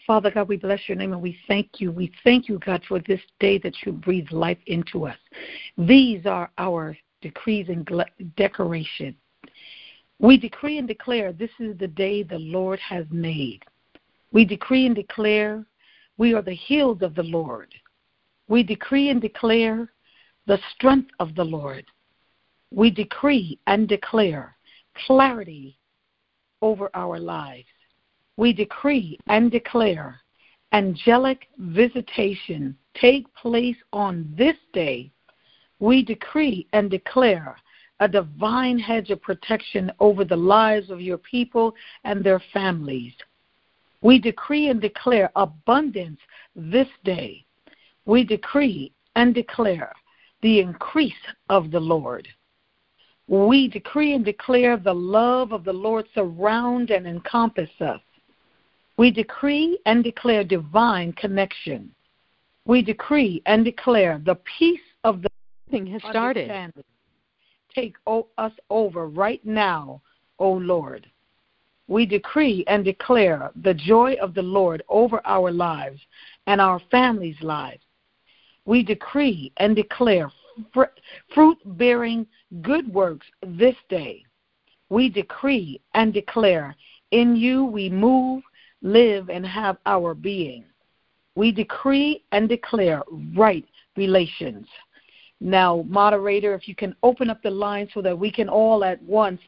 Father God, we bless your name and we thank you. We thank you, God, for this day that you breathe life into us. These are our decrees and declaration. We decree and declare this is the day the Lord has made. We decree and declare we are the healed of the Lord. We decree and declare the strength of the Lord. We decree and declare clarity over our lives. We decree and declare angelic visitation take place on this day. We decree and declare a divine hedge of protection over the lives of your people and their families. We decree and declare abundance this day. We decree and declare the increase of the Lord. We decree and declare the love of the Lord surround and encompass us. We decree and declare divine connection. We decree and declare the peace of the thing has started. Take us over right now, O Lord. We decree and declare the joy of the Lord over our lives and our families' lives. We decree and declare fruit-bearing good works this day. We decree and declare in you we move, live, and have our being. We decree and declare right relations. Now, moderator, if you can open up the line so that we can all at once.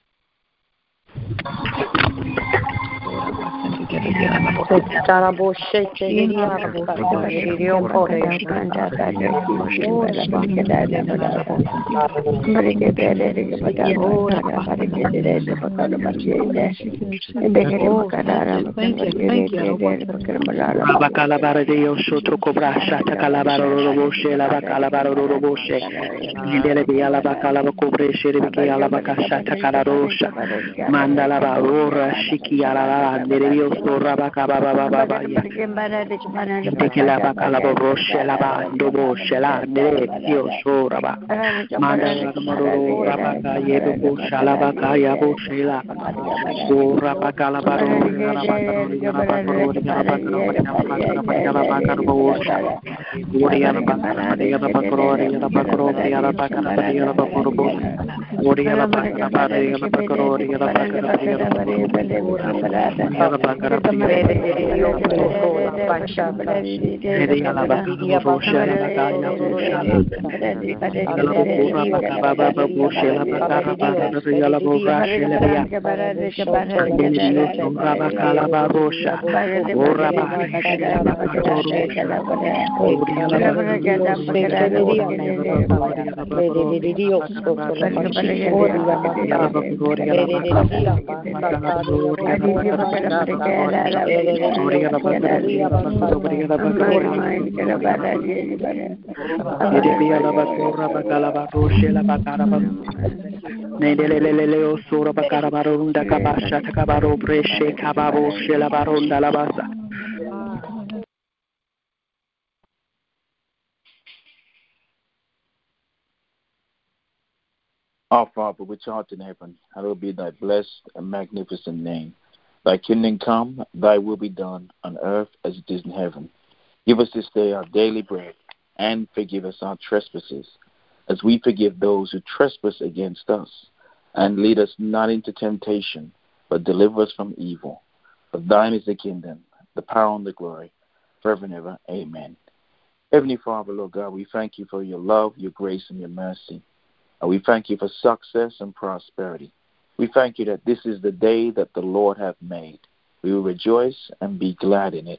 Our Father, which art in heaven, hallowed be thy blessed and magnificent name. Thy kingdom come, thy will be done, on earth as it is in heaven. Give us this day our daily bread, and forgive us our trespasses, as we forgive those who trespass against us. And lead us not into temptation, but deliver us from evil. For thine is the kingdom, the power, and the glory, forever and ever. Amen. Heavenly Father, Lord God, we thank you for your love, your grace, and your mercy. And we thank you for success and prosperity. We thank you that this is the day that the Lord hath made. We will rejoice and be glad in it.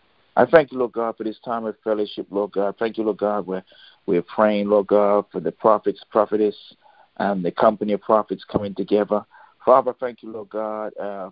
I thank you, Lord God, for this time of fellowship, Lord God. Thank you, Lord God, where we're praying, Lord God, for the prophets, prophetess, and the company of prophets coming together. Father, thank you, Lord God,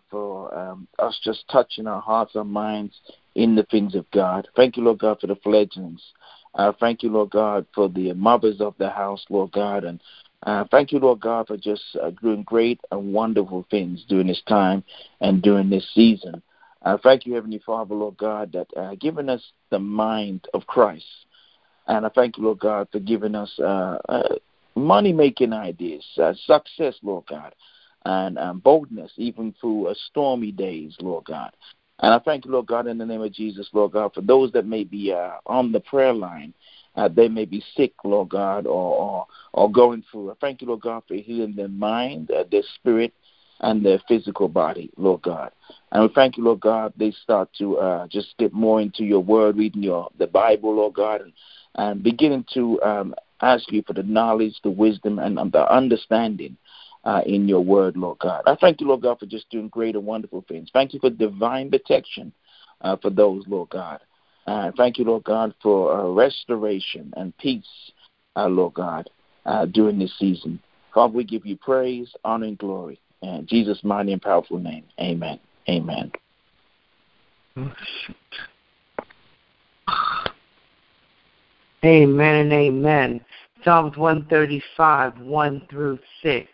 for us just touching our hearts and minds in the things of God. Thank you, Lord God, for the fledglings. Thank you, Lord God, for the mothers of the house, Lord God. And thank you, Lord God, for just doing great and wonderful things during this time and during this season. Thank you, Heavenly Father, Lord God, that giving us the mind of Christ. And I thank you, Lord God, for giving us money-making ideas, success, Lord God, and boldness, even through stormy days, Lord God. And I thank you, Lord God, in the name of Jesus, Lord God, for those that may be on the prayer line. They may be sick, Lord God, or going through. I thank you, Lord God, for healing their mind, their spirit, and their physical body, Lord God. And we thank you, Lord God, they start to just get more into your word, reading the Bible, Lord God, and beginning to ask you for the knowledge, the wisdom, and the understanding in your word, Lord God. I thank you, Lord God, for just doing great and wonderful things. Thank you for divine protection for those, Lord God. Thank you, Lord God, for restoration and peace, Lord God, during this season. Father, we give you praise, honor, and glory. In Jesus' mighty and powerful name, amen. Amen. Amen and amen. Psalms 135, 1 through 6.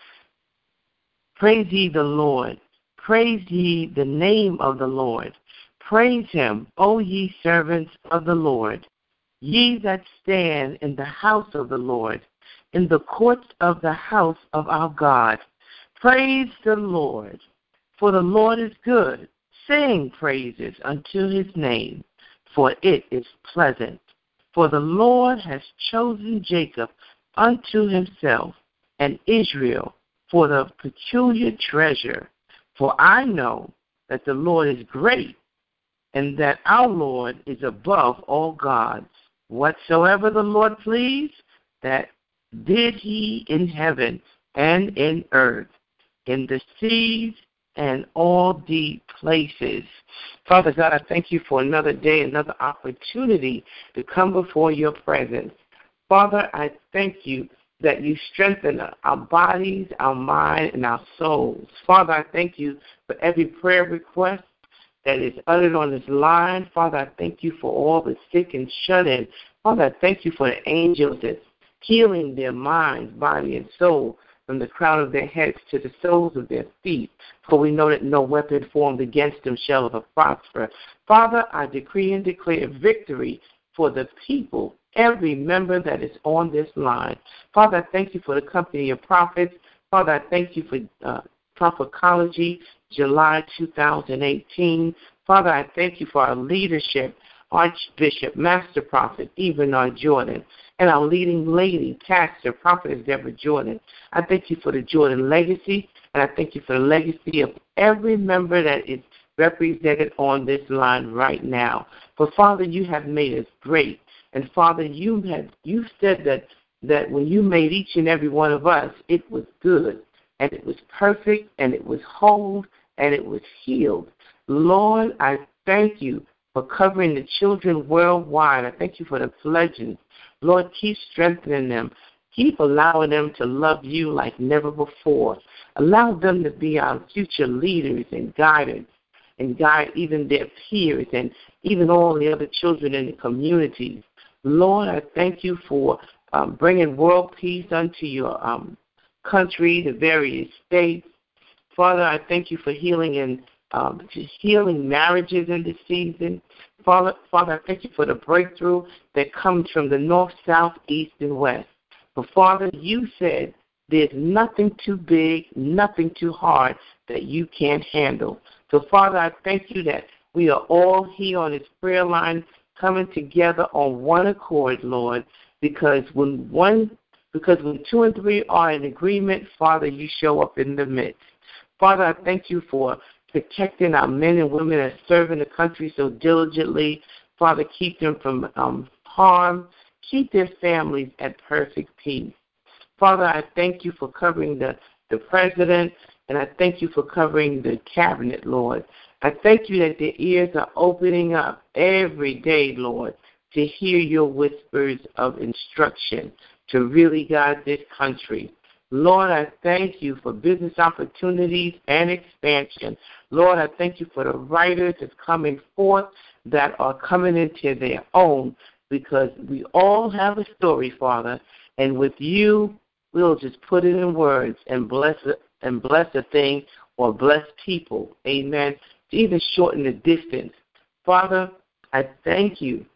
Praise ye the Lord. Praise ye the name of the Lord. Praise him, O ye servants of the Lord, ye that stand in the house of the Lord, in the courts of the house of our God. Praise the Lord, for the Lord is good. Sing praises unto his name, for it is pleasant. For the Lord has chosen Jacob unto himself, and Israel for the peculiar treasure. For I know that the Lord is great, and that our Lord is above all gods. Whatsoever the Lord pleased, that did he in heaven and in earth, in the seas and all deep places. Father God, I thank you for another day, another opportunity to come before your presence. Father, I thank you that you strengthen our bodies, our mind, and our souls. Father, I thank you for every prayer request that is uttered on this line. Father, I thank you for all the sick and shut in. Father, I thank you for the angels that's healing their minds, body, and soul from the crown of their heads to the soles of their feet. For we know that no weapon formed against them shall ever prosper. Father, I decree and declare victory for the people, every member that is on this line. Father, I thank you for the company of prophets. Father, I thank you for Prophetology, July 2018. Father, I thank you for our leadership, Archbishop, Master Prophet, Ebenard Jordan, and our leading lady, Pastor, Prophetess Deborah Jordan. I thank you for the Jordan legacy, and I thank you for the legacy of every member that is represented on this line right now. For Father, you have made us great. And Father, you said that when you made each and every one of us, it was good, and it was perfect, and it was whole, and it was healed. Lord, I thank you for covering the children worldwide. I thank you for the fledglings. Lord, keep strengthening them. Keep allowing them to love you like never before. Allow them to be our future leaders and guidance, and guide even their peers and even all the other children in the communities. Lord, I thank you for bringing world peace unto your country, the various states. Father, I thank you for healing marriages in this season. Father, I thank you for the breakthrough that comes from the north, south, east, and west. But Father, you said there's nothing too big, nothing too hard that you can't handle. So Father, I thank you that we are all here on this prayer line coming together on one accord, Lord, because when two and three are in agreement, Father, you show up in the midst. Father, I thank you for protecting our men and women that serve in the country so diligently. Father, keep them from harm. Keep their families at perfect peace. Father, I thank you for covering the president, and I thank you for covering the cabinet, Lord. I thank you that their ears are opening up every day, Lord, to hear your whispers of instruction to really guide this country. Lord, I thank you for business opportunities and expansion. Lord, I thank you for the writers that's coming forth that are coming into their own, because we all have a story, Father, and with you, we'll just put it in words and bless a thing or bless people. Amen. To even shorten the distance. Father, I thank you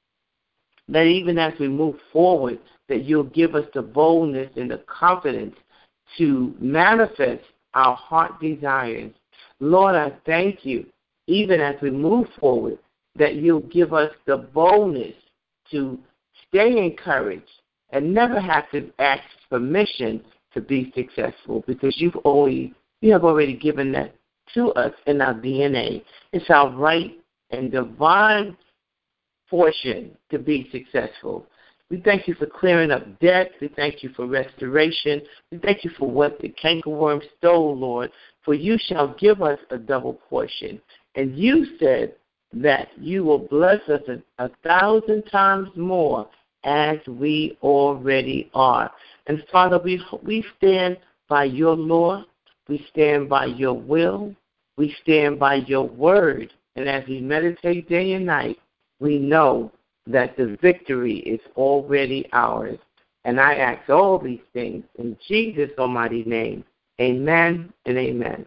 that even as we move forward, that you'll give us the boldness and the confidence to manifest our heart desires. Lord, I thank you even as we move forward, that you'll give us the boldness to stay encouraged and never have to ask permission to be successful, because you have already given that to us in our DNA. It's our right and divine portion to be successful. We thank you for clearing up debt. We thank you for restoration. We thank you for what the cankerworm stole, Lord, for you shall give us a double portion. And you said that you will bless us 1,000 times more as we already are. And Father, we stand by your law. We stand by your will. We stand by your word. And as we meditate day and night, we know that the victory is already ours. And I ask all these things in Jesus' almighty name. Amen and amen.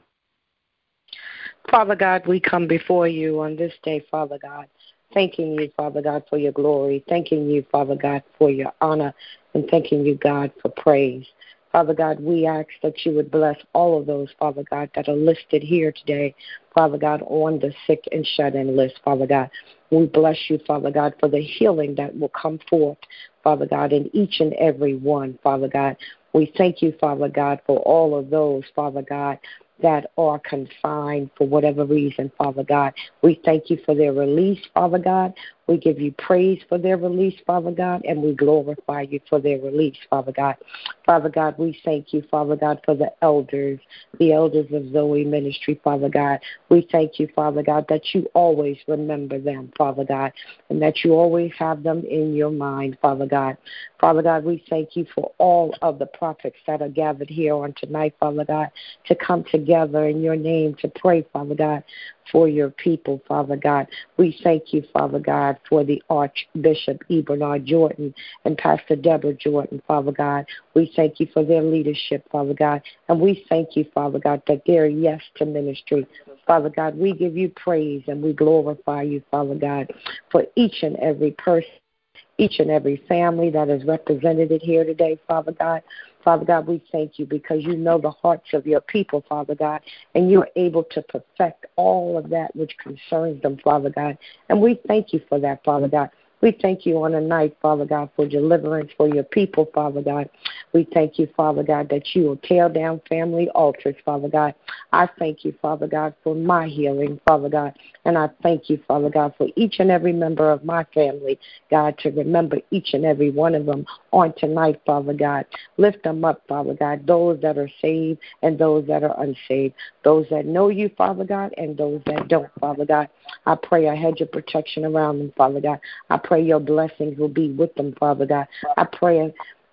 Father God, we come before you on this day, Father God, thanking you, Father God, for your glory, thanking you, Father God, for your honor, and thanking you, God, for praise. Father God, we ask that you would bless all of those, Father God, that are listed here today, Father God, on the sick and shut-in list, Father God. We bless you, Father God, for the healing that will come forth, Father God, in each and every one, Father God. We thank you, Father God, for all of those, Father God, that are confined for whatever reason, Father God. We thank you for their release, Father God. We give you praise for their release, Father God, and we glorify you for their release, Father God. Father God, we thank you, Father God, for the elders of Zoe Ministry, Father God. We thank you, Father God, that you always remember them, Father God, and that you always have them in your mind, Father God. Father God, we thank you for all of the prophets that are gathered here on tonight, Father God, to come together in your name to pray, Father God, for your people, Father God. We thank you, Father God, for the Archbishop Bernard Jordan and Pastor Deborah Jordan, Father God. We thank you for their leadership, Father God. And we thank you, Father God, that they're yes to ministry. Father God, we give you praise and we glorify you, Father God, for each and every person, each and every family that is represented here today, Father God. Father God, we thank you because you know the hearts of your people, Father God, and you are able to perfect all of that which concerns them, Father God. And we thank you for that, Father God. We thank you on a night, Father God, for deliverance for your people, Father God. We thank you, Father God, that you will tear down family altars, Father God. I thank you, Father God, for my healing, Father God. And I thank you, Father God, for each and every member of my family, God, to remember each and every one of them on tonight, Father God. Lift them up, Father God, those that are saved and those that are unsaved, those that know you, Father God, and those that don't, Father God. I pray a hedge of protection around them, Father God. I pray your blessings will be with them, Father God. I pray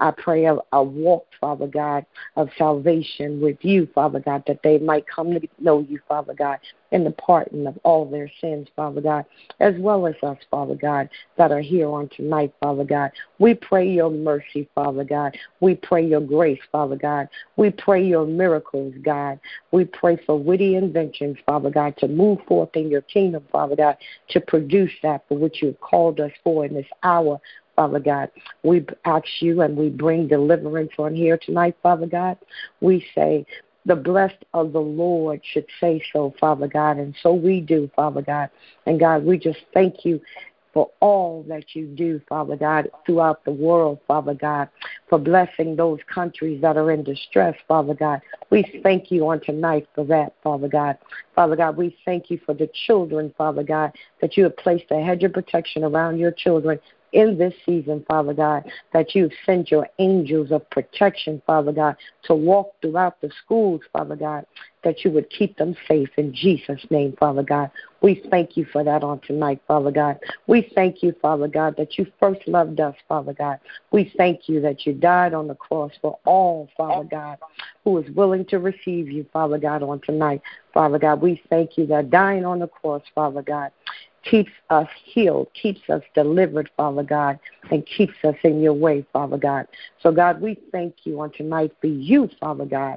a walk, Father God, of salvation with you, Father God, that they might come to know you, Father God, and the pardon of all their sins, Father God, as well as us, Father God, that are here on tonight, Father God. We pray your mercy, Father God. We pray your grace, Father God. We pray your miracles, God. We pray for witty inventions, Father God, to move forth in your kingdom, Father God, to produce that for which you have called us for in this hour, Father God. We ask you and we bring deliverance on here tonight, Father God. We say, the blessed of the Lord should say so, Father God, and so we do, Father God. And God, we just thank you for all that you do, Father God, throughout the world, Father God, for blessing those countries that are in distress, Father God. We thank you on tonight for that, Father God. Father God, we thank you for the children, Father God, that you have placed a hedge of protection around your children in this season, Father God, that you've sent your angels of protection, Father God, to walk throughout the schools, Father God, that you would keep them safe in Jesus' name, Father God. We thank you for that on tonight, Father God. We thank you, Father God, that you first loved us, Father God. We thank you that you died on the cross for all, Father God, who is willing to receive you, Father God, on tonight. Father God, we thank you that dying on the cross, Father God, keeps us healed, keeps us delivered, Father God, and keeps us in your way, Father God. So, God, we thank you on tonight for you, Father God,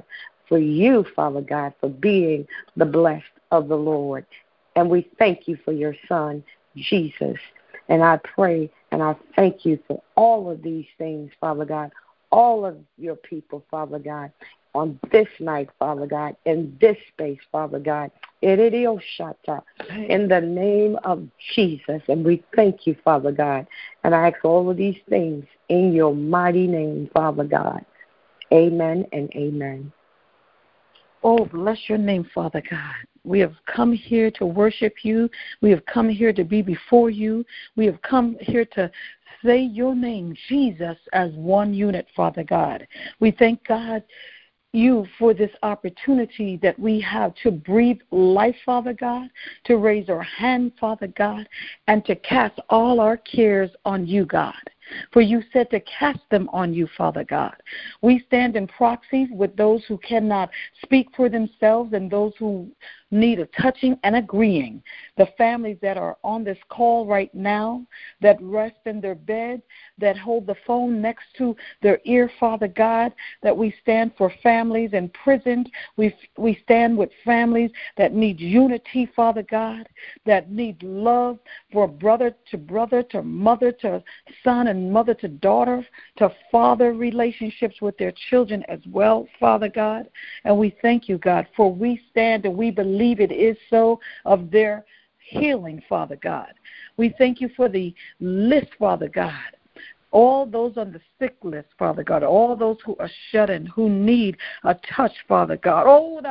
for being the blessed of the Lord. And we thank you for your Son, Jesus. And I pray and I thank you for all of these things, Father God, all of your people, Father God, on this night, Father God, in this space, Father God, In the name of Jesus. And we thank you, Father God. And I ask all of these things in your mighty name, Father God. Amen and amen. Oh, bless your name, Father God. We have come here to worship you. We have come here to be before you. We have come here to say your name, Jesus, as one unit, Father God. We thank God you for this opportunity that we have to breathe life, Father God, to raise our hand, Father God, and to cast all our cares on you, God. For you said to cast them on you, Father God. We stand in proxy with those who cannot speak for themselves and those who need a touching and agreeing. The families that are on this call right now, that rest in their bed, that hold the phone next to their ear, Father God, that we stand for families in prison. We stand with families that need unity, Father God, that need love for brother, to mother, to son, and mother to daughter, to father relationships with their children as well, Father God. And we thank you, God, for we stand and we believe it is so of their healing, Father God. We thank you for the list, Father God. All those on the sick list, Father God, all those who are shut in, who need a touch, Father God.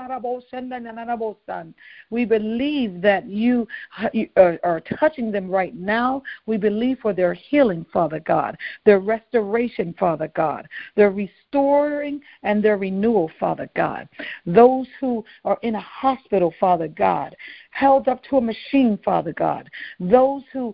We believe that you are touching them right now. We believe for their healing, Father God, their restoration, Father God, their restoring and their renewal, Father God. Those who are in a hospital, Father God, held up to a machine, Father God. Those who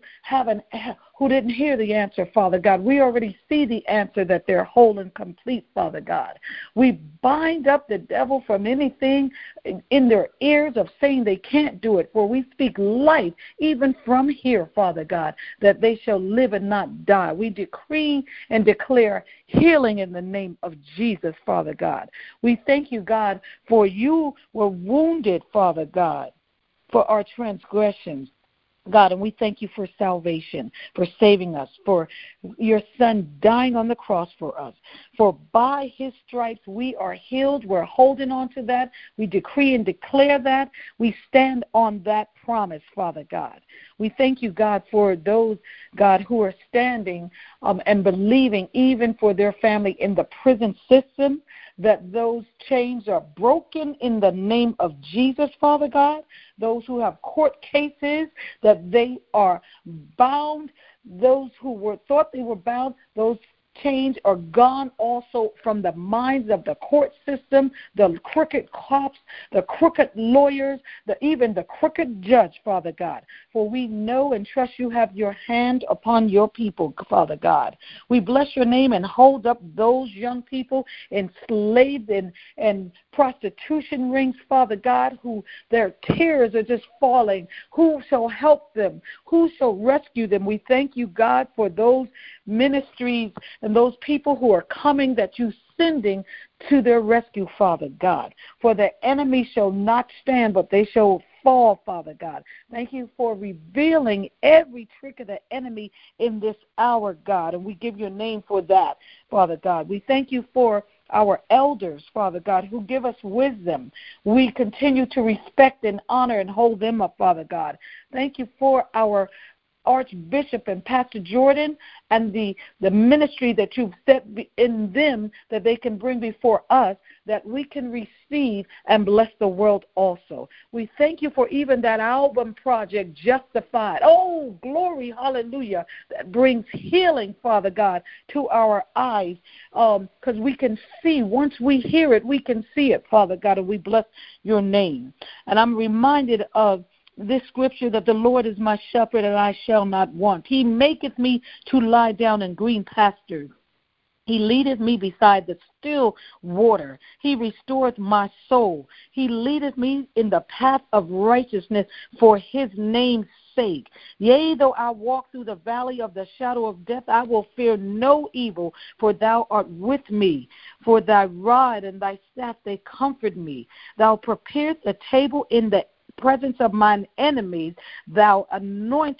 who didn't hear the answer, Father God. We already see the answer that they're whole and complete, Father God. We bind up the devil from anything in their ears of saying they can't do it, for we speak life even from here, Father God, that they shall live and not die. We decree and declare healing in the name of Jesus, Father God. We thank you, God, for you were wounded, Father God, for our transgressions, God, and we thank you for salvation, for saving us, for your Son dying on the cross for us. For by his stripes we are healed. We're holding on to that. We decree and declare that. We stand on that promise, Father God. We thank you, God, for those, God, who are standing and believing even for their family in the prison system, that those chains are broken in the name of Jesus, Father God. Those who have court cases, that they are bound. Those who thought they were bound, those chains are gone also from the minds of the court system, the crooked cops, the crooked lawyers, even the crooked judge, Father God. For we know and trust you have your hand upon your people, Father God. We bless your name and hold up those young people enslaved in prostitution rings, Father God, who their tears are just falling. Who shall help them? Who shall rescue them? We thank you, God, for those ministries and those people who are coming, that you sending to their rescue, Father God. For the enemy shall not stand, but they shall fall, Father God. Thank you for revealing every trick of the enemy in this hour, God, and we give your name for that, Father God. We thank you for our elders, Father God, who give us wisdom. We continue to respect and honor and hold them up, Father God. Thank you for our Archbishop and Pastor Jordan and the ministry that you've set in them, that they can bring before us, that we can receive and bless the world also. We thank you for even that album project, Justified. Oh, glory, hallelujah, that brings healing, Father God, to our eyes, because we can see. Once we hear it, we can see it, Father God, and we bless your name. And I'm reminded of this scripture, that the Lord is my shepherd and I shall not want. He maketh me to lie down in green pastures. He leadeth me beside the still water. He restoreth my soul. He leadeth me in the path of righteousness for his name's sake. Yea, though I walk through the valley of the shadow of death, I will fear no evil, for thou art with me. For thy rod and thy staff, they comfort me. Thou preparest a table in the presence of mine enemies. Thou anointest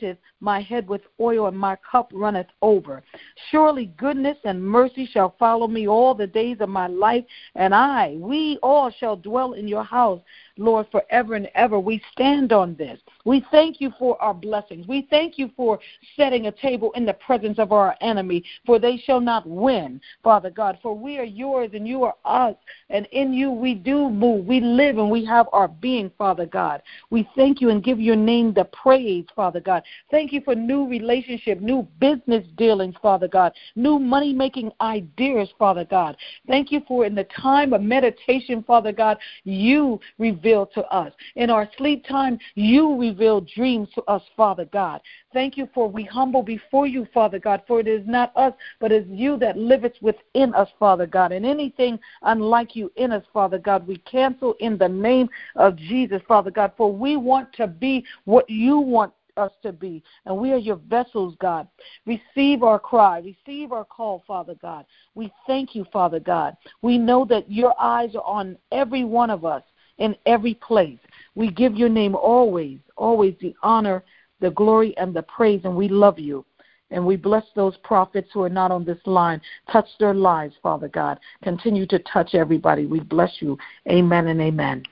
my head with oil, and my cup runneth over. Surely goodness and mercy shall follow me all the days of my life, and we all shall dwell in your house, Lord, forever and ever. We stand on this. We thank you for our blessings. We thank you for setting a table in the presence of our enemy, for they shall not win, Father God. For we are yours and you are us, and in you we do move. We live and we have our being, Father God. We thank you and give your name the praise, Father God. Thank you for new relationship, new business dealings, Father God, new money-making ideas, Father God. Thank you for in the time of meditation, Father God, you reveal to us. In our sleep time, you reveal dreams to us, Father God. Thank you for we humble before you, Father God, for it is not us, but it is you that liveth within us, Father God. And anything unlike you in us, Father God, we cancel in the name of Jesus, Father God, for we want to be what you want us to be, and we are your vessels, God. Receive our cry, receive our call, Father God. We thank you, Father God. We know that your eyes are on every one of us in every place. We give your name always, always the honor, the glory, and the praise, and we love you. And we bless those prophets who are not on this line. Touch their lives, Father God. Continue to touch everybody. We bless you. Amen and amen.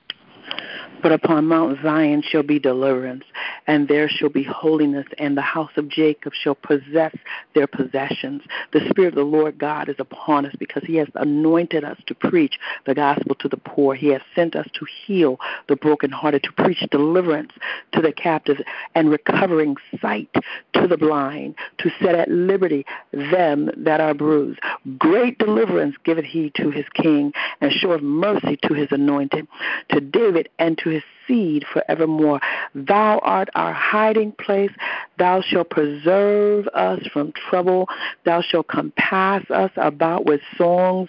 But upon Mount Zion shall be deliverance, and there shall be holiness, and the house of Jacob shall possess their possessions. The Spirit of the Lord God is upon us, because he has anointed us to preach the gospel to the poor. He has sent us to heal the brokenhearted, to preach deliverance to the captives, and recovering sight to the blind, to set at liberty them that are bruised. Great deliverance giveth he to his king, and showeth mercy to his anointed, to David and to his seed forevermore. Thou art our hiding place. Thou shalt preserve us from trouble. Thou shalt compass us about with songs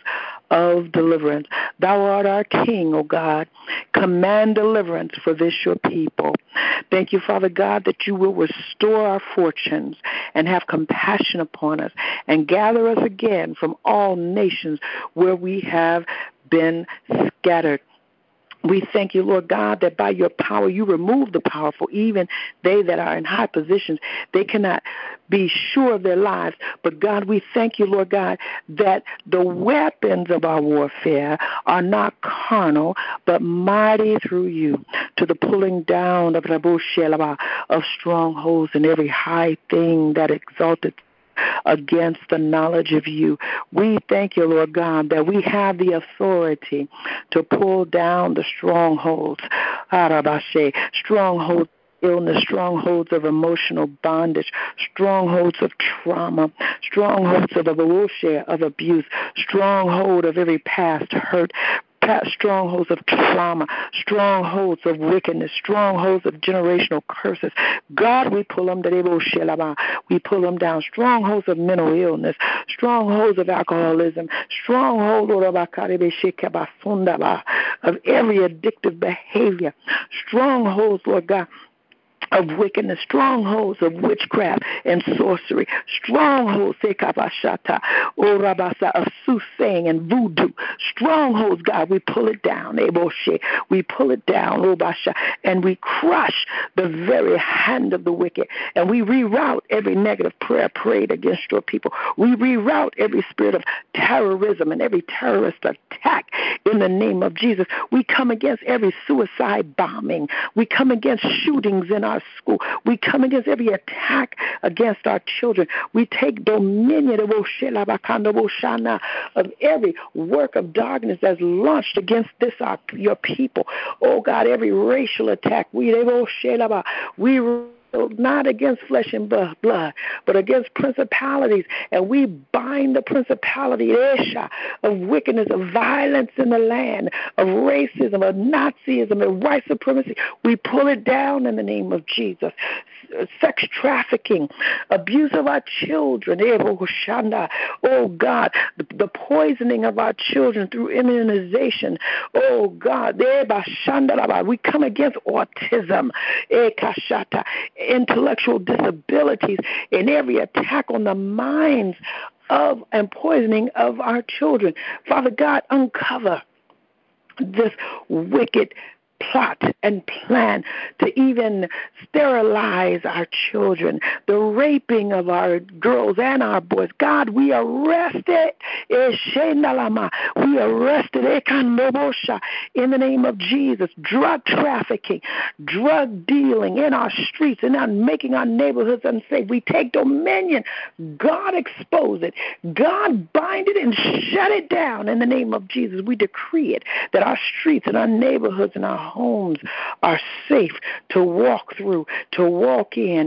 of deliverance. Thou art our King, O God. Command deliverance for this your people. Thank you, Father God, that you will restore our fortunes and have compassion upon us and gather us again from all nations where we have been scattered. We thank you, Lord God, that by your power you remove the powerful, even they that are in high positions. They cannot be sure of their lives. But God, we thank you, Lord God, that the weapons of our warfare are not carnal, but mighty through you to the pulling down of strongholds and every high thing that exalted against the knowledge of you. We thank you, Lord God, that we have the authority to pull down the strongholds, strongholds of illness, strongholds of emotional bondage, strongholds of trauma, strongholds of abuse, stronghold of every past hurt, strongholds of trauma, strongholds of wickedness, strongholds of generational curses. God, we pull them, we pull them down. Strongholds of mental illness, strongholds of alcoholism, strongholds of every addictive behavior, strongholds, Lord God, of wickedness, strongholds of witchcraft and sorcery, strongholds of soothsaying and voodoo, strongholds, God, we pull it down, we pull it down, and we crush the very hand of the wicked, and we reroute every negative prayer prayed against your people. We reroute every spirit of terrorism and every terrorist attack in the name of Jesus. We come against every suicide bombing. We come against shootings in our school. We come against every attack against our children. We take dominion of every work of darkness that's launched against your people. Oh God, every racial attack. We not against flesh and blood, but against principalities. And we bind the principality of wickedness, of violence in the land, of racism, of Nazism, of white supremacy. We pull it down in the name of Jesus. Sex trafficking, abuse of our children, oh God, the poisoning of our children through immunization, oh God, we come against autism, intellectual disabilities, and every attack on the minds of and poisoning of our children. Father God, uncover this wicked plot and plan to even sterilize our children, the raping of our girls and our boys. God, we arrest it. We arrest it in the name of Jesus. Drug trafficking, drug dealing in our streets and making our neighborhoods unsafe. We take dominion. God, expose it. God, bind it and shut it down in the name of Jesus. We decree it, that our streets and our neighborhoods and our homes are safe to walk through, to walk in.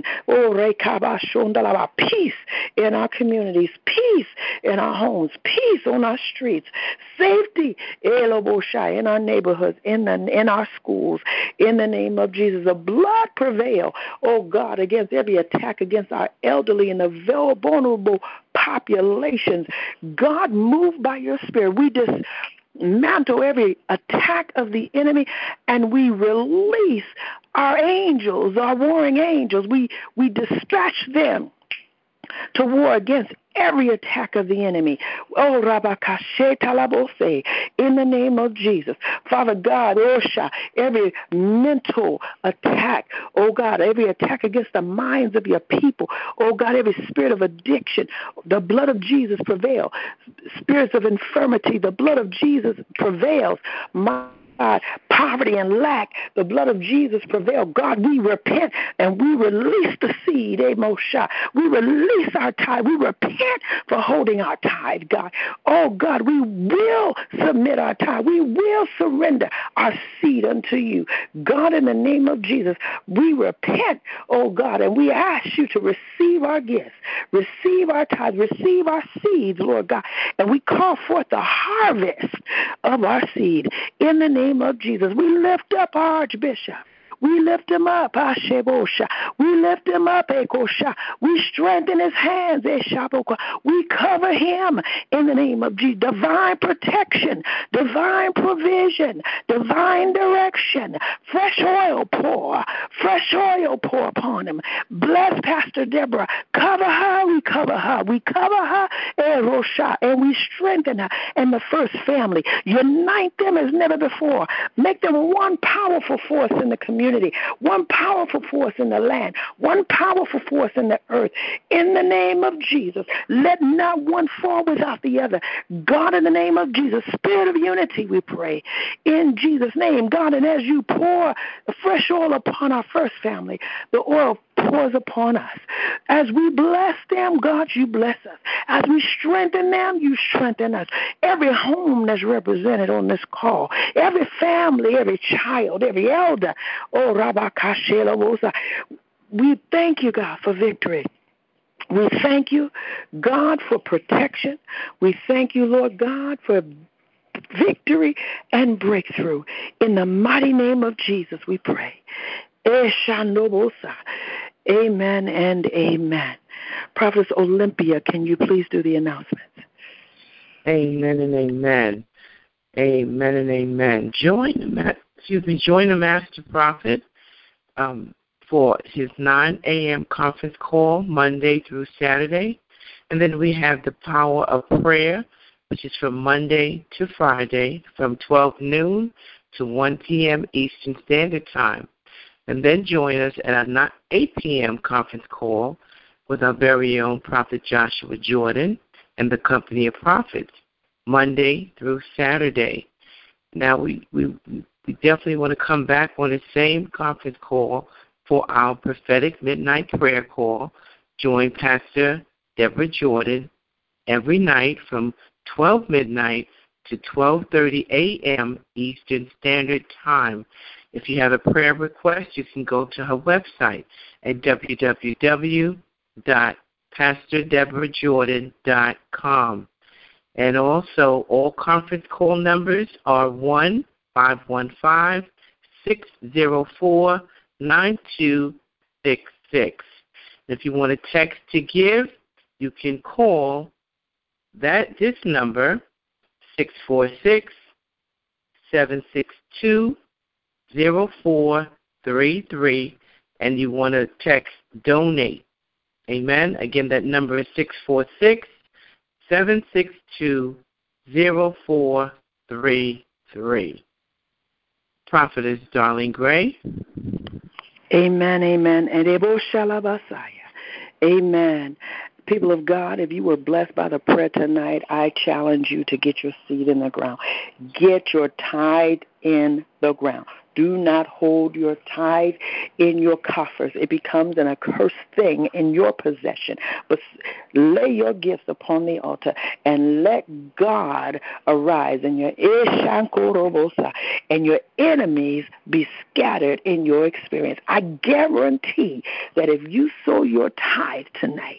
Peace in our communities, peace in our homes, peace on our streets, safety in our neighborhoods, in our schools, in the name of Jesus. The blood prevail, oh God, against every attack against our elderly and the vulnerable populations. God, move by your Spirit. We dismantle every attack of the enemy, and we release our angels, our warring angels. We dispatch them to war against every attack of the enemy. Oh, Rabakashe Talabose, in the name of Jesus. Father God, Osha, every mental attack, oh God, every attack against the minds of your people, oh God, every spirit of addiction, the blood of Jesus prevails. Spirits of infirmity, the blood of Jesus prevails. God, poverty and lack, the blood of Jesus prevail. God, we repent and we release the seed, Moshe. We release our tithe. We repent for holding our tithe, God. Oh, God, we will submit our tithe. We will surrender our seed unto you. God, in the name of Jesus, we repent, oh, God, and we ask you to receive our gifts, receive our tithe, receive our seeds, Lord God, and we call forth the harvest of our seed in the name of Jesus. We lift up our Archbishop. We lift him up, Ashebosha. We lift him up, Ekosha. We strengthen his hands, Eshaboka. We cover him in the name of Jesus. Divine protection, divine provision, divine direction. Fresh oil pour upon him. Bless Pastor Deborah. Cover her, we cover her. We cover her, Erosha, and we strengthen her and the First Family. Unite them as never before. Make them one powerful force in the community. One powerful force in the land, one powerful force in the earth. In the name of Jesus, let not one fall without the other. God, in the name of Jesus, spirit of unity, we pray. In Jesus' name, God, and as you pour fresh oil upon our First Family, the oil pours upon us. As we bless them, God, you bless us. As we strengthen them, you strengthen us. Every home that's represented on this call, every family, every child, every elder, oh, Rabakashela, we thank you, God, for victory. We thank you, God, for protection. We thank you, Lord God, for victory and breakthrough. In the mighty name of Jesus, we pray. Amen and amen. Prophetess Olympia, can you please do the announcements? Amen and amen. Amen and amen. Join the Master Prophet for his 9 a.m. conference call Monday through Saturday. And then we have the Power of Prayer, which is from Monday to Friday from 12 noon to 1 p.m. Eastern Standard Time. And then join us at our 8 p.m. conference call with our very own Prophet Joshua Jordan and the Company of Prophets, Monday through Saturday. Now, we definitely want to come back on the same conference call for our prophetic midnight prayer call. Join Pastor Deborah Jordan every night from 12 midnight to 12:30 a.m. Eastern Standard Time. If you have a prayer request, you can go to her website at www.pastordeborahjordan.com. And also, all conference call numbers are 1-515-604-9266. If you want to text to give, you can call this number, 646-762-0433, and you want to text donate. Amen. Again, that number is 646-762-0433. Prophetess Darlene Gray. Amen, amen. And Ebo Shalabasaya. Amen. People of God, if you were blessed by the prayer tonight, I challenge you to get your seed in the ground. Get your tithe in the ground. Do not hold your tithe in your coffers. It becomes an accursed thing in your possession. But lay your gifts upon the altar and let God arise and your enemies be scattered in your experience. I guarantee that if you sow your tithe tonight,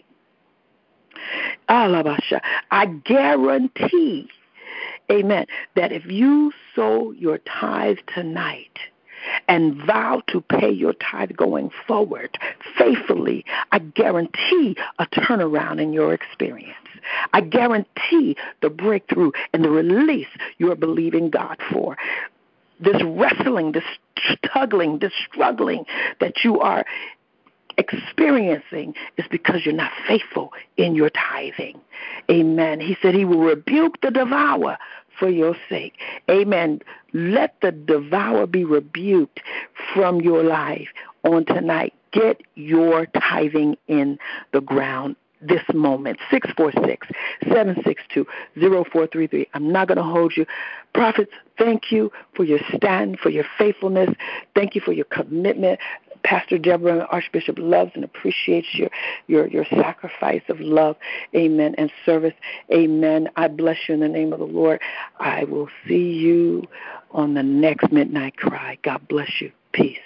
I guarantee, amen, that if you sow your tithe tonight and vow to pay your tithe going forward faithfully, I guarantee a turnaround in your experience. I guarantee the breakthrough and the release you're believing God for. This wrestling, this struggling that you are experiencing is because you're not faithful in your tithing. Amen. He said he will rebuke the devourer for your sake. Amen. Let the devourer be rebuked from your life on tonight. Get your tithing in the ground this moment. 646-762-0433. I'm not going to hold you. Prophets, thank you for your stand, for your faithfulness. Thank you for your commitment. Pastor Deborah, Archbishop, loves and appreciates your sacrifice of love, amen, and service, amen. I bless you in the name of the Lord. I will see you on the next Midnight Cry. God bless you. Peace.